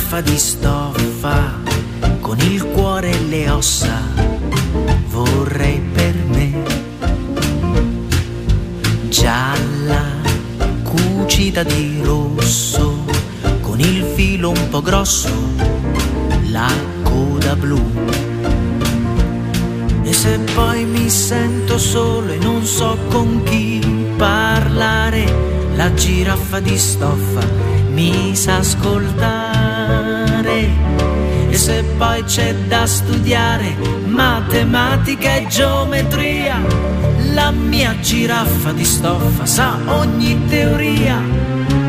giraffa di stoffa con il cuore e le ossa vorrei per me, gialla cucita di rosso con il filo un po' grosso, la coda blu. E se poi mi sento solo e non so con chi parlare, la giraffa di stoffa mi sa ascoltare. E se poi c'è da studiare matematica e geometria, la mia giraffa di stoffa sa ogni teoria.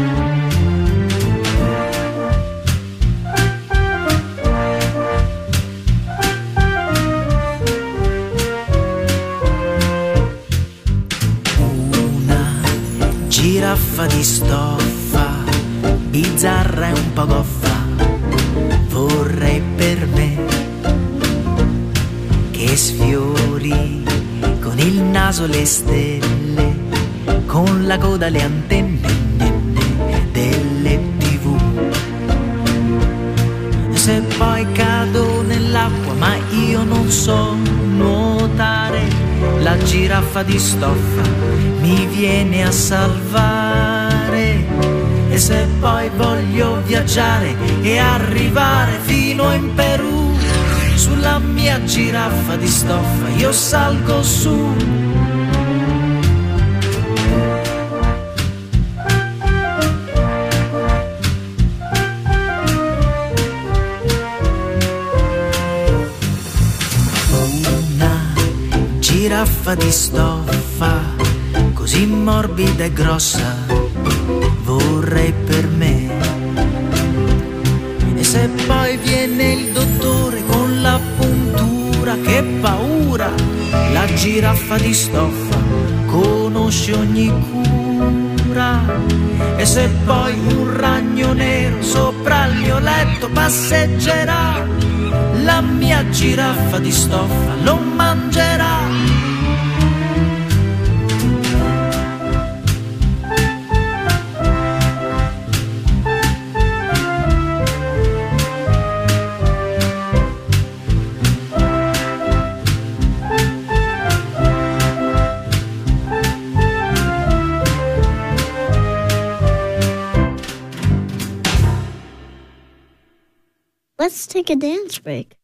Giraffa di stoffa, bizzarra e un po' goffa, vorrei per me che sfiori con il naso le stelle, con la coda le antenne delle TV. E se poi cado nell'acqua ma io non so nuotare, la giraffa di stoffa mi viene a salvare. E se poi voglio viaggiare e arrivare fino in Perù, sulla mia giraffa di stoffa io salgo su. Una giraffa di stoffa così morbida e grossa vorrei per me. E se poi viene il dottore con la puntura, che paura, la giraffa di stoffa conosce ogni cura. E se poi un ragno nero sopra il mio letto passeggerà, la mia giraffa di stoffa lo mangerà. Let's take a dance break.